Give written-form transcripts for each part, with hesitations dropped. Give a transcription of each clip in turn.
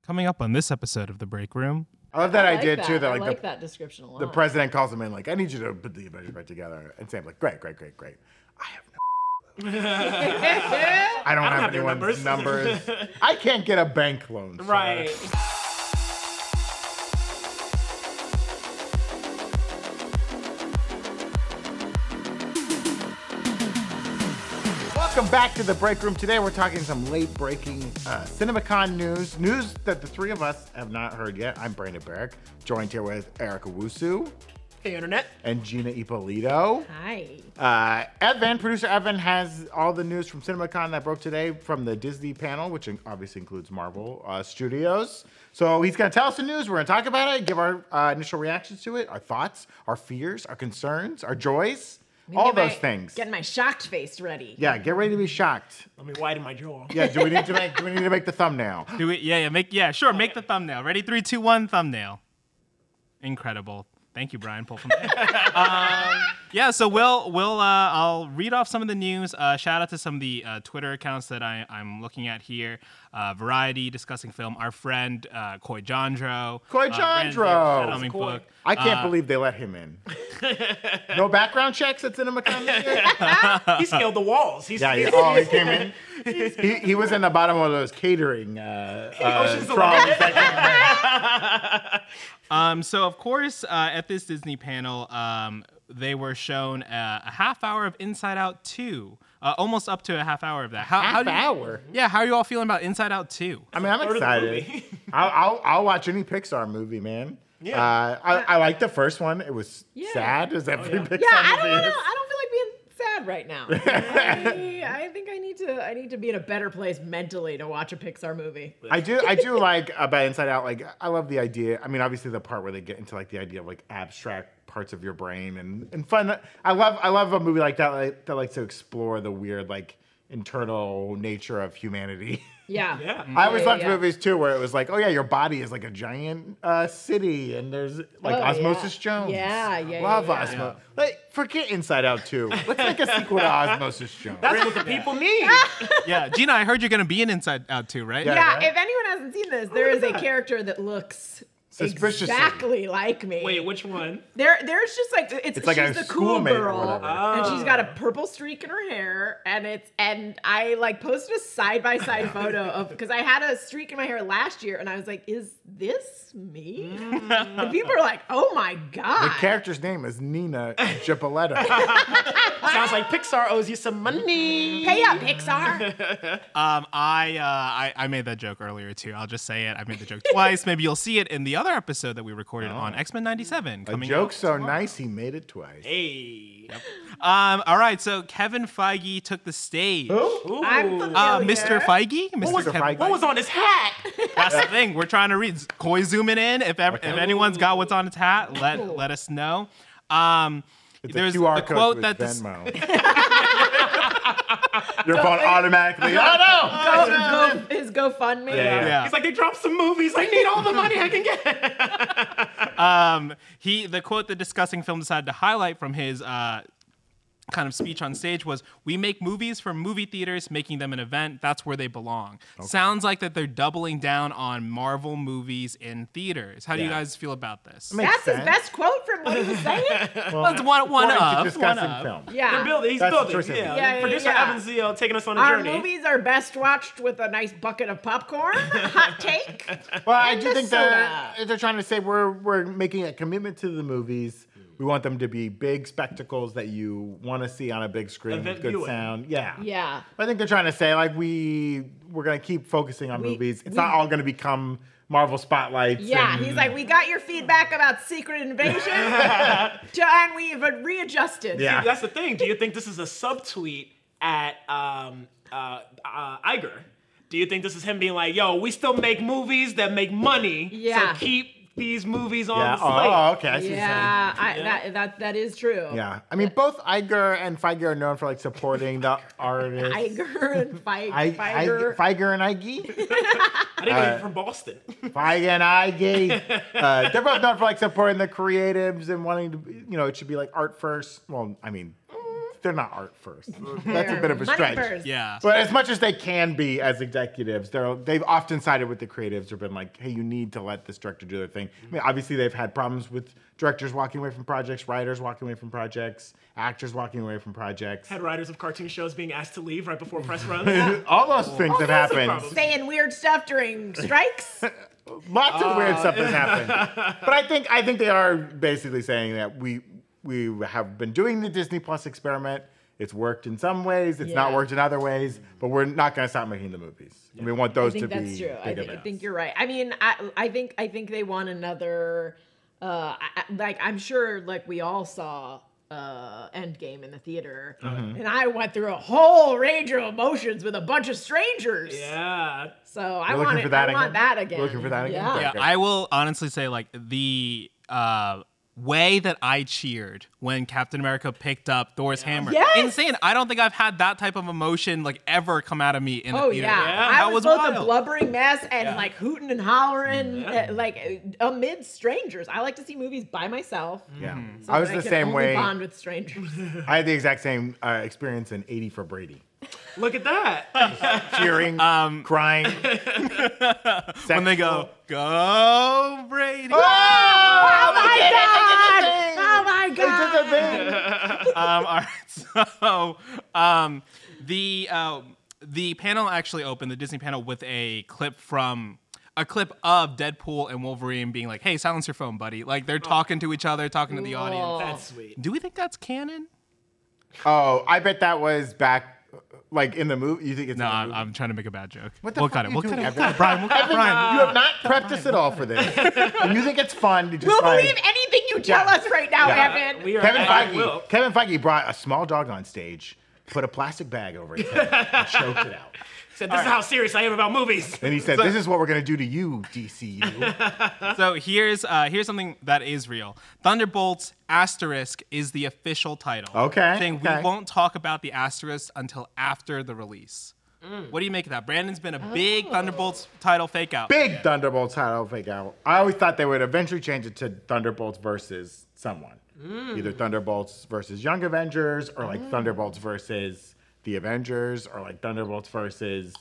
Coming up on this episode of The Break Room. I love that idea too. That I like that description a lot. The president calls him in like, I need you to put the Avengers back together. And Sam's like, great. I have no I don't have anyone's numbers. I can't get a bank loan. Sir. Right. Welcome back to The Break Room. Today we're talking some late-breaking CinemaCon news that the three of us have not heard yet. I'm Brandon Barrick, joined here with Erica Wusu. Hey, Internet. And Gina Ippolito. Hi. Producer Evan has all the news from CinemaCon that broke today from the Disney panel, which obviously includes Marvel Studios. So he's going to tell us the news. We're going to talk about it, give our initial reactions to it, our thoughts, our fears, our concerns, our joys. All those things. Getting my shocked face ready. Yeah, get ready to be shocked. Let me widen my jaw. Yeah, do we need to make the thumbnail? Make the thumbnail. Ready, 3, 2, 1, thumbnail. Incredible. Thank you, Brian. Pull from there. So I'll read off some of the news. Shout out to some of the Twitter accounts that I'm looking at here. Variety discussing film. Our friend Coy Jandro. Book. I can't believe they let him in. No background checks at CinemaCon. He scaled the walls. He came in. He was in the bottom of those catering trawls. So of course, at this Disney panel, they were shown a half hour of Inside Out 2, almost up to a half hour of that. Half hour? Yeah, how are you all feeling about Inside Out 2? I mean, I'm excited. I'll watch any Pixar movie, man. Yeah. I like the first one. It was sad as every Pixar movie is. I don't feel like being sad right now. I think I need to be in a better place mentally to watch a Pixar movie. I do like about Inside Out. Like, I love the idea. I mean, obviously the part where they get into like the idea of like abstract parts of your brain and fun. I love a movie like that that likes to explore the weird like internal nature of humanity. Yeah. I always loved movies too where it was like, oh yeah, your body is like a giant city and there's like Osmosis Jones. Love Osmosis. Like, forget Inside Out 2. Let's make a sequel to Osmosis Jones. That's what the people need. Yeah, Gina, I heard you're going to be in Inside Out 2, right? Yeah, if anyone hasn't seen this, there is a character that looks exactly like me. Wait, which one? There's just like it's like she's a the cool girl, and she's got a purple streak in her hair, and I like posted a side-by-side photo of because I had a streak in my hair last year, and I was like, is this me? And people are like, oh my god. The character's name is Nina Giappoletta. Sounds like Pixar owes you some money. Pay up, Pixar. I made that joke earlier too. I'll just say it. I made the joke twice. Maybe you'll see it in the other episode that we recorded on X-Men 97. A joke so nice he made it twice. Hey. Yep. All right, so Kevin Feige took the stage. Who? I'm familiar. Mr. Feige? Mr. Feige. What was on his hat? That's the thing. We're trying to read. Coy zooming in. If anyone's got what's on its hat, let us know. There's QR the code quote with that your phone automatically. His GoFundMe. Yeah. He's like, they dropped some movies. I need all the money I can get. The quote the discussing film decided to highlight from his kind of speech on stage was, we make movies for movie theaters, making them an event. That's where they belong. Okay. Sounds like that they're doubling down on Marvel movies in theaters. How do you guys feel about this? That's his best quote from what he was saying. Well, it's one of discussing film. Yeah. He's building. Producer Evan's taking us on a journey. Our movies are best watched with a nice bucket of popcorn. Hot take. Well, I do think that they're trying to say we're making a commitment to the movies. We want them to be big spectacles that you want to see on a big screen with good sound. Yeah. I think they're trying to say like we're going to keep focusing on movies. It's not all going to become Marvel spotlights. Yeah, he's like, we got your feedback about Secret Invasion, and we've readjusted. Yeah. See, that's the thing. Do you think this is a subtweet at Iger? Do you think this is him being like, yo, we still make movies that make money, so keep these movies on the slate? Oh, okay. I see that is true. Yeah. I mean, both Iger and Feige are known for like supporting the artists. Iger and Feige. Feige and Iger. I think they're from Boston. Feige and Iger. They're both known for like supporting the creatives and wanting to, it should be like art first. Well, I mean, they're not art first. That's a bit of a Money stretch. first. Yeah. But as much as they can be as executives, they've often sided with the creatives or been like, hey, you need to let this director do their thing. I mean, obviously they've had problems with directors walking away from projects, writers walking away from projects, actors walking away from projects. Had writers of cartoon shows being asked to leave right before press runs. All those things have happened. Saying weird stuff during strikes. Lots of weird stuff has happened. But I think they are basically saying that we have been doing the Disney Plus experiment. It's worked in some ways. It's not worked in other ways. But we're not going to stop making the movies. And we want those to be that's true. big I think you're right. I mean, I think they want another. I'm sure like we all saw Endgame in the theater, and I went through a whole range of emotions with a bunch of strangers. Yeah. So I want that again. Looking for that again. Yeah. Yeah, I will honestly say like the way that I cheered when Captain America picked up Thor's hammer. Yes! Insane. I don't think I've had that type of emotion like ever come out of me in the theater. I was both wild. a blubbering mess and like hooting and hollering like amid strangers. I like to see movies by myself. Yeah. So I was that the can same only way. Bond with strangers. I had the exact same experience in 80 for Brady. Look at that. Cheering, crying. When they go Brady. Oh my god! Oh my god! All right, so the panel actually opened, the Disney panel, with a clip of Deadpool and Wolverine being like, "Hey, silence your phone, buddy." Like they're talking to each other, talking to the audience. That's sweet. Do we think that's canon? Oh, I bet that was back, like in the movie. You think it's No, in the movie? I'm trying to make a bad joke. What the We'll fuck cut are it. you We'll cut doing, it. Evan? Brian, we'll cut it. Brian. You have not prepped us at all for this, and you think it's fun to just We'll like. believe anything you tell us right now, Evan. We are Kevin Feige brought a small dog on stage, put a plastic bag over his head, and choked it out. Said, this is how serious I am about movies. And he said, "This is what we're gonna do to you, DCU." So here's something that is real. Thunderbolts asterisk is the official title. Okay, Saying okay. we won't talk about the asterisk until after the release. What do you make of that? Brandon's been a big Thunderbolts title fake out. Big Thunderbolts title fake out. I always thought they would eventually change it to Thunderbolts versus someone, either Thunderbolts versus Young Avengers, or like Thunderbolts versus the Avengers, or like Thunderbolts versus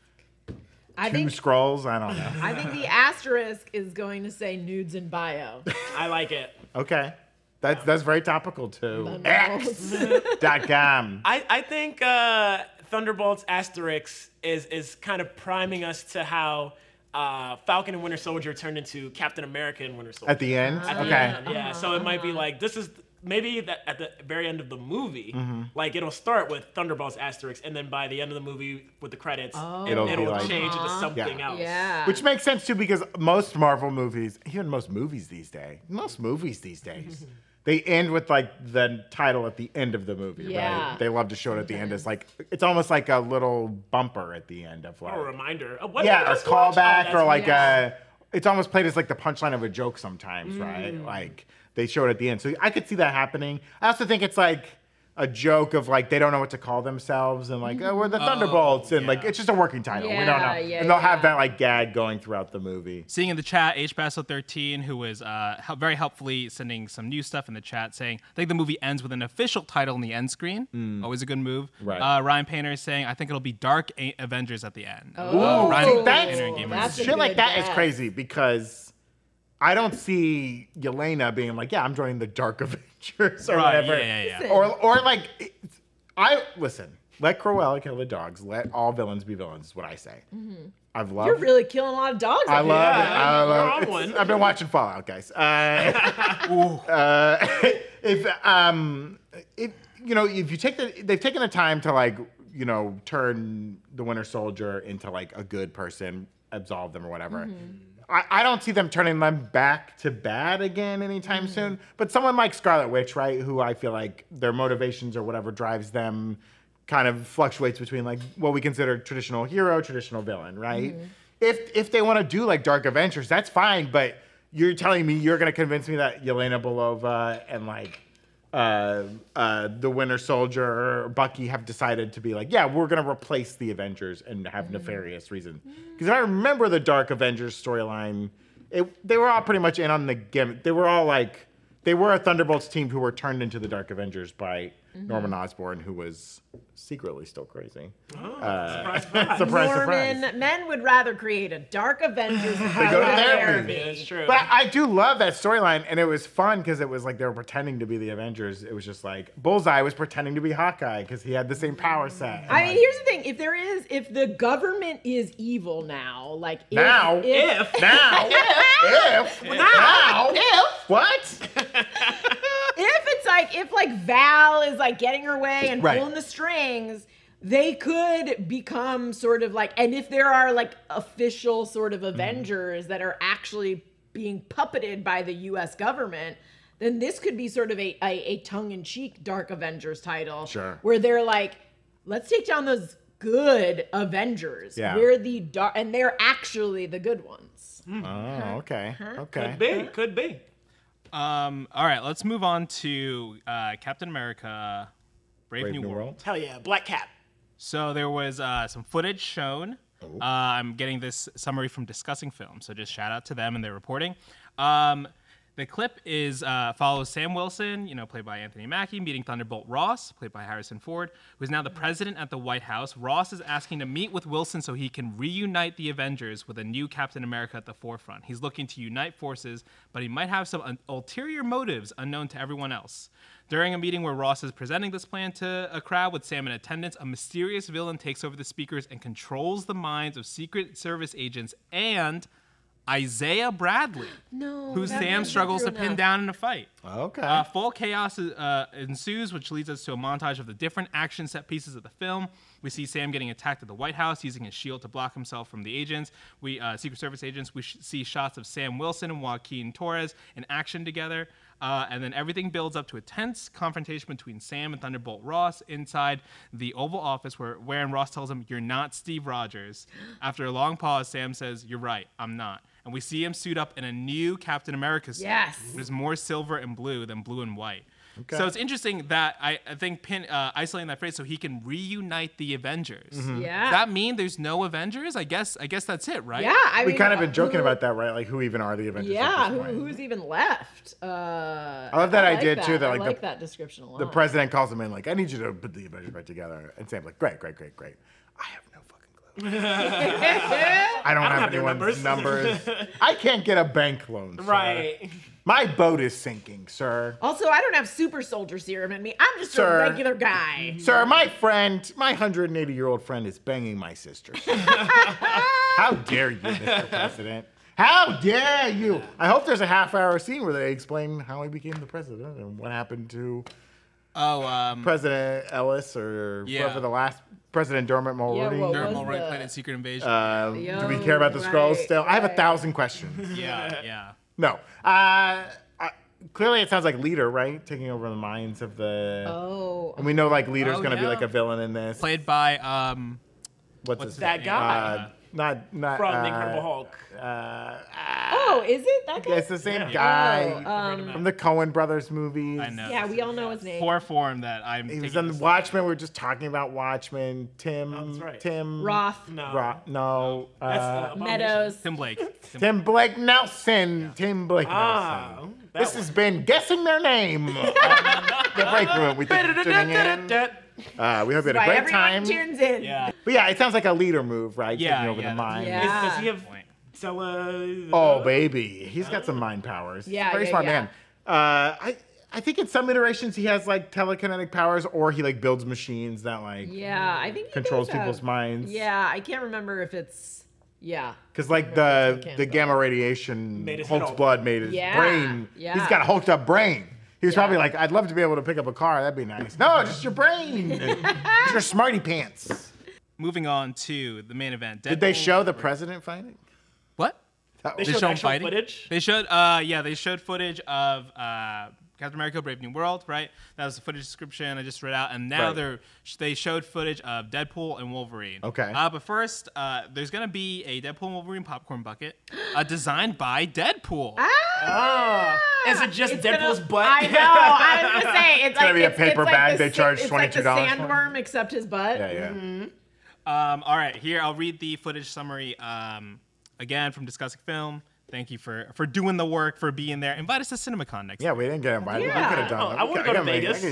two Skrulls. I don't know. I think the asterisk is going to say nudes in bio. I like it. Okay. That's very topical too. Thunderbolts. X.com. I think Thunderbolts asterisk is kind of priming us to how Falcon and Winter Soldier turned into Captain America and Winter Soldier. At the end? At the Okay. end, yeah. So it might be like, this is maybe that at the very end of the movie, like it'll start with Thunderbolts asterisk, and then by the end of the movie with the credits, It'll be like- change into something Yeah. else. Yeah. Which makes sense too, because most Marvel movies, even most movies these days, they end with like the title at the end of the movie, Yeah. right? They love to show it at the end as like, it's almost like a little bumper at the end of like, Or a reminder. a What did I just watch? callback, Oh, or like yeah. it's almost played as like the punchline of a joke sometimes, right? Like they show it at the end. So I could see that happening. I also think it's like a joke of like they don't know what to call themselves, and like, oh, we're the Thunderbolts, and like it's just a working title. We don't know. Yeah, And they'll have that like gag going throughout the movie. Seeing in the chat, HBasso13, who was very helpfully sending some new stuff in the chat, saying, I think the movie ends with an official title in the end screen. Always a good move. Right. Ryan Painter is saying, I think it'll be Dark Avengers at the end. Oh, Ryan that's- Painter and Gamer that's Nerd. a Shit like good that is guess. crazy, because I don't see Yelena being like, yeah, I'm joining the Dark Avengers or Right, whatever. yeah. Or like, listen, let Cruella kill the dogs. Let all villains be villains, is what I say. I've loved You're really killing a lot of dogs. I up love here. it. I you're love on it. one. I've been watching Fallout, guys. If you take they've taken the time to like, turn the Winter Soldier into like a good person, absolve them or whatever. I don't see them turning them back to bad again anytime soon. But someone like Scarlet Witch, right, who I feel like their motivations or whatever drives them kind of fluctuates between like what we consider traditional hero, traditional villain, right? If they want to do like Dark Avengers, that's fine. But you're telling me you're going to convince me that Yelena Belova and like the Winter Soldier or Bucky have decided to be like, yeah, we're going to replace the Avengers and have nefarious reasons. Because if I remember the Dark Avengers storyline, they were all pretty much in on the gimmick. They were all like, they were a Thunderbolts team who were turned into the Dark Avengers by Norman Osborn, who was secretly still crazy. Surprise. Surprise. Men would rather create a dark Avengers than They go to therapy. Yeah, that's true. But I do love that storyline, and it was fun because it was like they were pretending to be the Avengers. It was just like Bullseye was pretending to be Hawkeye because he had the same power set. I mean, here's the thing: if the government is evil now, like if what? if like Val is like getting her way and pulling the strings, they could become sort of like, and if there are like official sort of Avengers that are actually being puppeted by the U.S. government, then this could be sort of a tongue-in-cheek Dark Avengers title. Sure. Where they're like, let's take down those good Avengers. Yeah. We're the dark, and they're actually the good ones. Oh, okay. Could be. All right, let's move on to Captain America: Brave New World. Hell yeah, Black Cap. So there was some footage shown. I'm getting this summary from Discussing Film, so just shout out to them and their reporting. The clip follows Sam Wilson, played by Anthony Mackie, meeting Thunderbolt Ross, played by Harrison Ford, who is now the president at the White House. Ross is asking to meet with Wilson so he can reunite the Avengers with a new Captain America at the forefront. He's looking to unite forces, but he might have some ulterior motives unknown to everyone else. During a meeting where Ross is presenting this plan to a crowd with Sam in attendance, a mysterious villain takes over the speakers and controls the minds of Secret Service agents and Isaiah Bradley, who Sam struggles to pin down in a fight. Okay. Full chaos ensues, which leads us to a montage of the different action set pieces of the film. We see Sam getting attacked at the White House, using his shield to block himself from the agents. Secret Service agents. We see shots of Sam Wilson and Joaquin Torres in action together. And then everything builds up to a tense confrontation between Sam and Thunderbolt Ross inside the Oval Office, wherein Ross tells him, "You're not Steve Rogers." After a long pause, Sam says, "You're right, I'm not." And we see him suit up in a new Captain America suit. Yes. There's more silver and blue than blue and white. Okay. So it's interesting that I think isolating that phrase so he can reunite the Avengers. Mm-hmm. Yeah. Does that mean there's no Avengers? I guess that's it, right? Yeah. We kind of been joking about that, right? Like, who even are the Avengers? Yeah. Who's even left? I love that idea too. That like I like that description a lot. The president calls him in, like, "I need you to put the Avengers back together," and Sam's like, "Great. I have no fucking clue. I don't have anyone's numbers. I can't get a bank loan, sir. Right. My boat is sinking, sir. Also, I don't have super soldier serum in me. I'm just a regular guy. Sir, my 180-year-old friend is banging my sister. How dare you, Mr. President? How dare you? I hope there's a half-hour scene where they explain how he became the president and what happened to President Ellis or whoever the last President Dermot Mulroney. Dermot Mulroney played in Secret Invasion. Do we care about the Skrulls still? I have 1,000 questions. Yeah. No. Clearly, it sounds like Leader, right? Taking over the minds of the. Oh. And we know like Leader's going to be like a villain in this. Played by what's that guy? Not from The Incredible Hulk. Is it that guy? It's the same guy from the Coen Brothers movies. I know. Yeah, we all know his name. Poor form that I'm. He was in Watchmen. We were just talking about Watchmen. Tim Roth. No. Meadows. Tim Blake. Tim Blake Nelson. Yeah. Tim Blake Nelson. This has been Guessing Their Name. The break room. We think tuning in. We hope you had a great time. Everyone tunes in. Yeah. But yeah, it sounds like a Leader move, right? Yeah. Taking over the mind. Yeah. Does he have Stella? Oh, baby. He's got some mind powers. Yeah. Very smart man. I think in some iterations he has like telekinetic powers, or he like builds machines that like I think he controls does have- people's minds. Yeah, I can't remember if it's Because like the gamma radiation, Hulk's blood made his brain. Yeah. He's got a hulked up brain. He was probably like, "I'd love to be able to pick up a car. That'd be nice." No, just your brain. Just your smarty pants. Moving on to the main event. Did they show the president fighting? What? They showed him actual fighting? footage? They showed they showed footage of Captain America: Brave New World, right? That was the footage description I just read out, and now they showed footage of Deadpool and Wolverine. Okay. But first, there's gonna be a Deadpool and Wolverine popcorn bucket, designed by Deadpool. Is it just Deadpool's butt? I know. I was gonna say it's gonna like be a paper bag they charge $22 Like the for. sandworm, except his butt. Yeah. All right, here I'll read the footage summary again from Discussing Film. thank you for doing the work, for being there. Invite us to CinemaCon next year. Yeah, we didn't get invited. Yeah. We could have done that. I want to go to Vegas.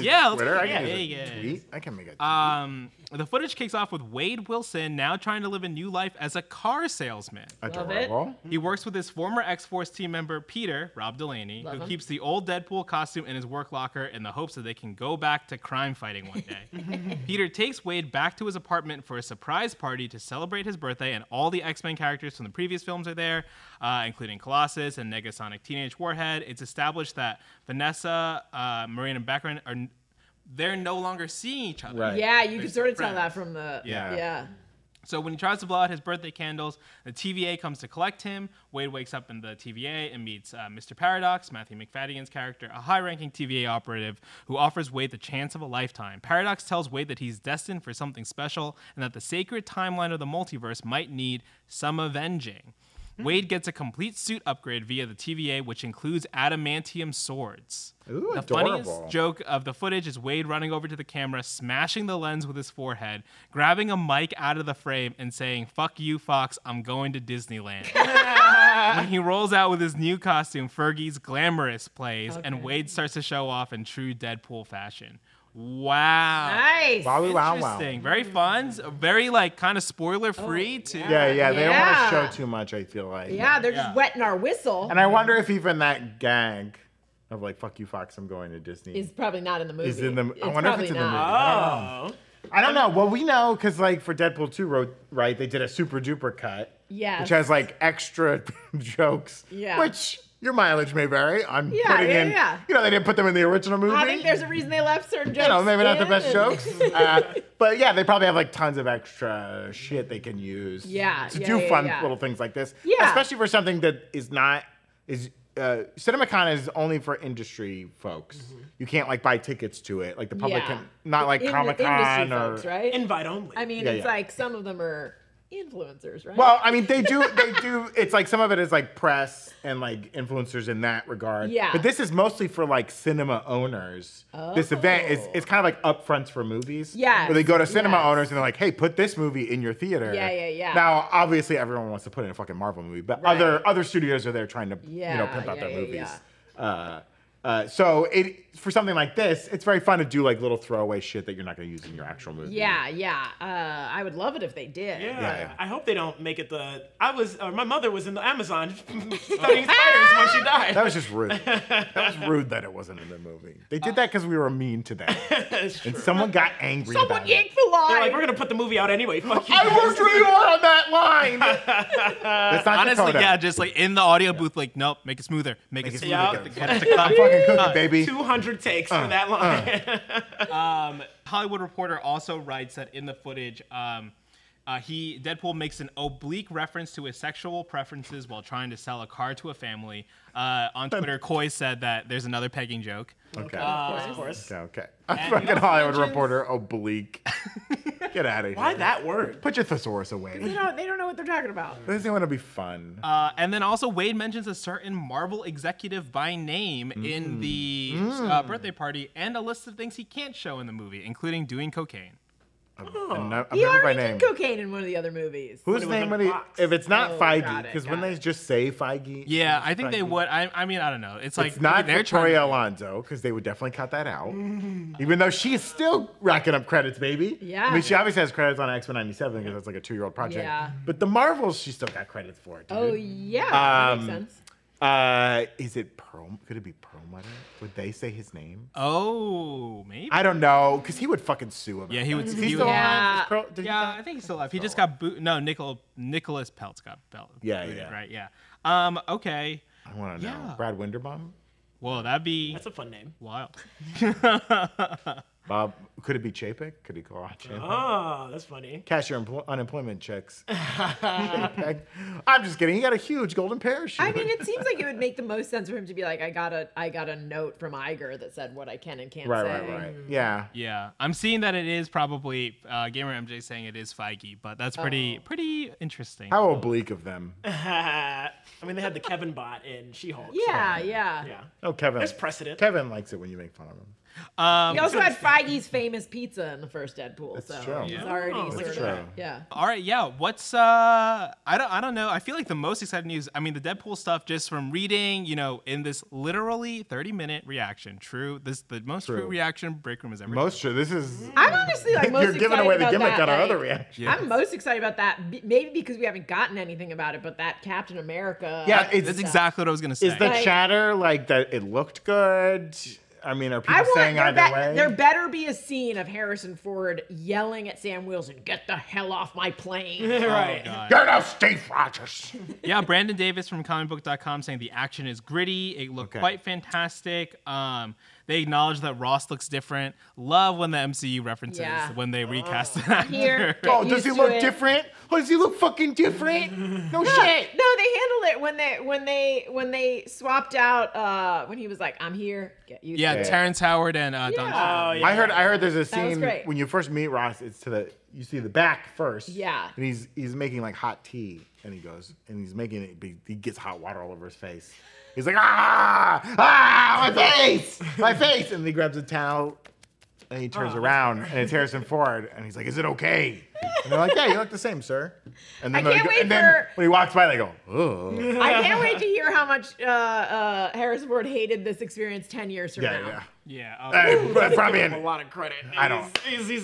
I can make a tweet. The footage kicks off with Wade Wilson now trying to live a new life as a car salesman. Adorable. He works with his former X-Force team member, Peter, Rob Delaney, who keeps the old Deadpool costume in his work locker in the hopes that they can go back to crime fighting one day. Peter takes Wade back to his apartment for a surprise party to celebrate his birthday, and all the X-Men characters from the previous films are there, including Colossus and Negasonic Teenage Warhead. It's established that Vanessa, Marine, and Baccarin they're no longer seeing each other. Right. Yeah, you can sort of tell that from the... Yeah. So when he tries to blow out his birthday candles, the TVA comes to collect him. Wade wakes up in the TVA and meets Mr. Paradox, Matthew McFadden's character, a high-ranking TVA operative who offers Wade the chance of a lifetime. Paradox tells Wade that he's destined for something special and that the sacred timeline of the multiverse might need some avenging. Wade gets a complete suit upgrade via the TVA, which includes adamantium swords. Ooh, the adorable. funniest joke of the footage is Wade running over to the camera, smashing the lens with his forehead, grabbing a mic out of the frame, and saying, "Fuck you, Fox, I'm going to Disneyland." When he rolls out with his new costume, Fergie's Glamorous plays, and Wade starts to show off in true Deadpool fashion. Wow. Nice. Wow. Interesting. Very fun. Very, like, kind of spoiler-free, too. Yeah. They don't want to show too much, I feel like. Yeah, they're just wetting our whistle. And I wonder if even that gag of like, fuck you, Fox, I'm going to Disney. Is probably not in the movie. I wonder if it's in the movie. Oh. I don't know. Well, we know because like for Deadpool 2, they did a super duper cut. Yes. Which has like extra jokes. Yeah. Which your mileage may vary. I'm putting in. You know, they didn't put them in the original movie. I think there's a reason they left certain jokes. You know, maybe not the best jokes. But yeah, they probably have like tons of extra shit they can use. To do fun little things like this. Yeah. Especially for something that is not CinemaCon is only for industry folks. Mm-hmm. You can't like buy tickets to it. Like the public can not like Comic-Con or folks, right? Invite only. I mean, it's like some of them are influencers, right? Well, I mean, they do. It's like some of it is like press and like influencers in that regard. Yeah. But this is mostly for like cinema owners. Oh. This event is it's kind of like upfronts for movies. Yeah. Where they go to cinema owners and they're like, hey, put this movie in your theater. Yeah. Now, obviously, everyone wants to put in a fucking Marvel movie, but other studios are there trying to pimp out their movies. So for something like this, it's very fun to do like little throwaway shit that you're not going to use in your actual movie. I would love it if they did. Yeah. I hope they don't make it my mother was in the Amazon studying spiders when she died. That was just rude. That was rude that it wasn't in the movie. They did that because we were mean to them. And someone got angry Someone yanked the line. They're like, we're going to put the movie out anyway. Fuck you. I worked really hard on that line. That's not honestly, Dakota. just like in the audio booth, like, nope, make it smoother. Make it smoother. Get it to I'm fucking cooking, baby. 200 takes for that line. Hollywood Reporter also writes that in the footage, Deadpool makes an oblique reference to his sexual preferences while trying to sell a car to a family. On Twitter, Coy said that there's another pegging joke. Okay. Of course. Okay. I'm fucking Hollywood Reporter oblique. Get out of here. Why that word? Put your thesaurus away. They don't know what they're talking about. This is going to be fun. And then also Wade mentions a certain Marvel executive by name in the birthday party and a list of things he can't show in the movie, including doing cocaine. He already did cocaine in one of the other movies. Whose name would he? If it's not Feige, because when they just say Feige, yeah, I think they would. I mean, I don't know. It's like not Victoria Alonso, because they would definitely cut that out. Even though she is still racking up credits, baby. Yeah. I mean, she obviously has credits on X-Men '97 because that's like a 2-year-old project. Yeah. But the Marvels, she still got credits for it. Dude. Oh yeah, that makes sense. Is it Pearl? Could it be Perlmutter? Would they say his name? Oh, maybe. I don't know, because he would fucking sue him. Yeah, he would. Is he still alive? I think he's still alive. He just got Nicholas Peltz got booted. Yeah. Right. Yeah. Okay. I want to know. Brad Winderbaum. Well, that's a fun name. Wild. Bob, could it be Chapek? Could he call out Chapek? Oh, that's funny. Cash your unemployment checks. I'm just kidding. He got a huge golden parachute. I mean, it seems like it would make the most sense for him to be like, I got a note from Iger that said what I can and can't say. Right. Yeah. Yeah. I'm seeing that it is probably Gamer MJ saying it is Feige, but that's pretty interesting. How oblique of them. I mean, they had the Kevin bot in She-Hulk. Yeah. Oh, Kevin. There's precedent. Kevin likes it when you make fun of him. He also had Feige's famous pizza in the first Deadpool. That's true. He's already sort of, yeah. All right, yeah. What's I don't know. I feel like the most exciting news. I mean, the Deadpool stuff. Just from reading, in this literally 30-minute reaction. The most true reaction Break Room has ever. Most true. This is. I'm honestly most. You're giving away the gimmick on our other reaction. Yes. I'm most excited about that. Maybe because we haven't gotten anything about it, but that Captain America. Yeah, that's exactly what I was gonna say. Is the chatter like that? It looked good. I mean, are people saying either way? There better be a scene of Harrison Ford yelling at Sam Wilson, "Get the hell off my plane!" Right. Get off, Steve Rogers. Yeah, Brandon Davis from comicbook.com saying the action is gritty. It looked quite fantastic. They acknowledge that Ross looks different. Love when the MCU references when they recast an actor. Does he look different? Oh, does he look fucking different? No shit. No, they handled it when they swapped out when he was like, "I'm here, get used to it." Terrence Howard and Don Cheadle. I heard there's a scene when you first meet Ross. It's you see the back first. Yeah. And he's making like hot tea, and he's making it. He gets hot water all over his face. He's like, my face, and he grabs a towel, and he turns around, and it's Harrison Ford, and he's like, "Is it okay?" And they're like, "Yeah, you look the same, sir." And then when he walks by, they go, "Oh." I can't wait to hear how much Harrison Ford hated this experience 10 years from now. Yeah. Probably a lot of credit. I don't. He's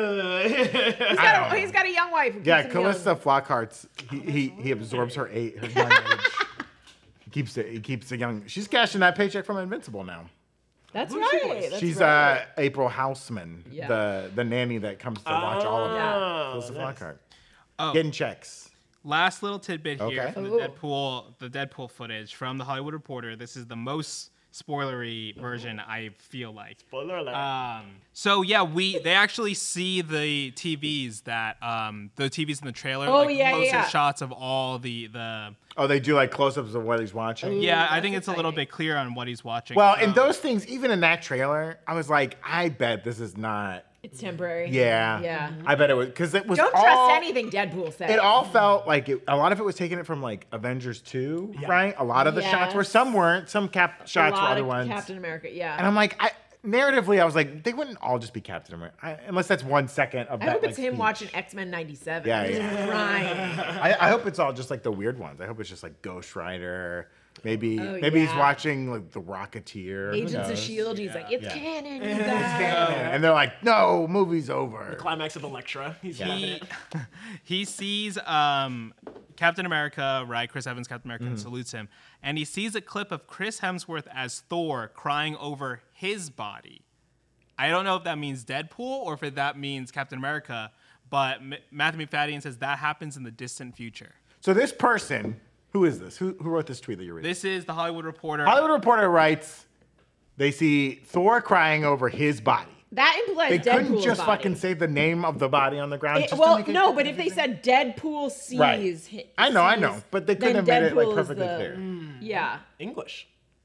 got a young wife. Yeah, Calista Flockhart's. He absorbs her young age. He keeps the young. She's cashing that paycheck from Invincible now. That's right. She's April Houseman, the nanny that comes to watch all of them. Calista Flockhart. Getting checks. Last little tidbit here from the Deadpool footage from the Hollywood Reporter. This is the most spoilery version, I feel like. Spoiler alert. They actually see the TVs that the TVs in the trailer. Shots of all the. Oh, they do like close-ups of what he's watching. Yeah, I think it's a little bit clear on what he's watching. Well, in those things, even in that trailer, I was like, I bet this is not. It's temporary. Yeah. I bet it was because it was. Don't trust anything Deadpool says. It all felt like a lot of it was taking it from like Avengers 2, right? A lot of the shots were. Some weren't. Some shots were other ones. Captain America, yeah. And I'm like, narratively, I was like, they wouldn't all just be Captain America, unless that's 1 second of that. I hope it's him speech. watching X-Men '97. Yeah. Right. I hope it's all just like the weird ones. I hope it's just like Ghost Rider. Maybe he's watching like The Rocketeer. Agents of S.H.I.E.L.D. He's like, it's canon, you guys. And they're like, no, movie's over. The climax of Elektra. He sees Captain America, right? Chris Evans, Captain America, and salutes him. And he sees a clip of Chris Hemsworth as Thor crying over his body. I don't know if that means Deadpool or if that means Captain America, but Matthew McFadden says that happens in the distant future. So this person... Who is this? Who wrote this tweet that you're reading? This is the Hollywood Reporter. Hollywood Reporter writes, they see Thor crying over his body. That implies Deadpool's body. They couldn't just fucking say the name of the body on the ground. But if they said Deadpool sees... I know. But they couldn't have made it like perfectly clear. Yeah. English.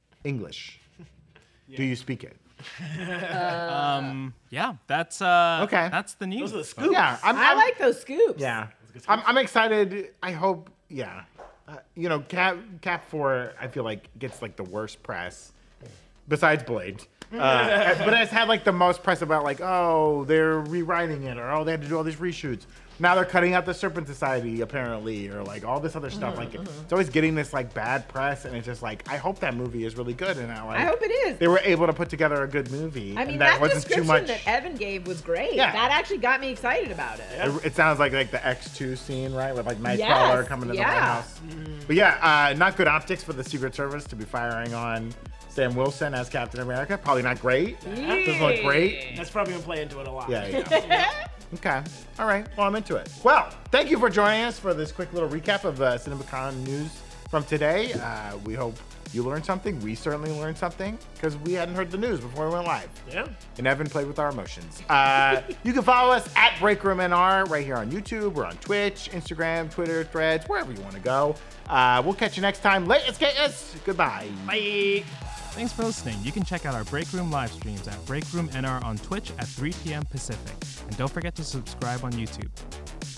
Do you speak it? That's okay. That's the news. Those are the scoops. Yeah, I like those scoops. Yeah, I'm excited. I hope. Yeah, Cap 4, I feel like gets like the worst press, besides Blade. But it's had like the most press about like, oh, they're rewriting it, or oh, they had to do all these reshoots. Now they're cutting out the Serpent Society apparently, or like all this other stuff. Like it's always getting this like bad press, and it's just like I hope that movie is really good. And I hope it is. They were able to put together a good movie. I mean, and that description that Evan gave was great. Yeah. That actually got me excited about it. Yeah. It sounds like the X2 scene, right, with like Nightcrawler coming to the White House. But yeah, not good optics for the Secret Service to be firing on Sam Wilson as Captain America. Probably not great. Doesn't look great. That's probably gonna play into it a lot. Yeah. Okay. All right. Well, I'm into it. Well, thank you for joining us for this quick little recap of CinemaCon news from today. We hope you learned something. We certainly learned something because we hadn't heard the news before we went live. Yeah. And Evan played with our emotions. You can follow us at BreakroomNR right here on YouTube. We're on Twitch, Instagram, Twitter, Threads, wherever you want to go. We'll catch you next time. Goodbye. Bye. Thanks for listening. You can check out our Break Room live streams at BreakroomNR on Twitch at 3 p.m. Pacific. And don't forget to subscribe on YouTube.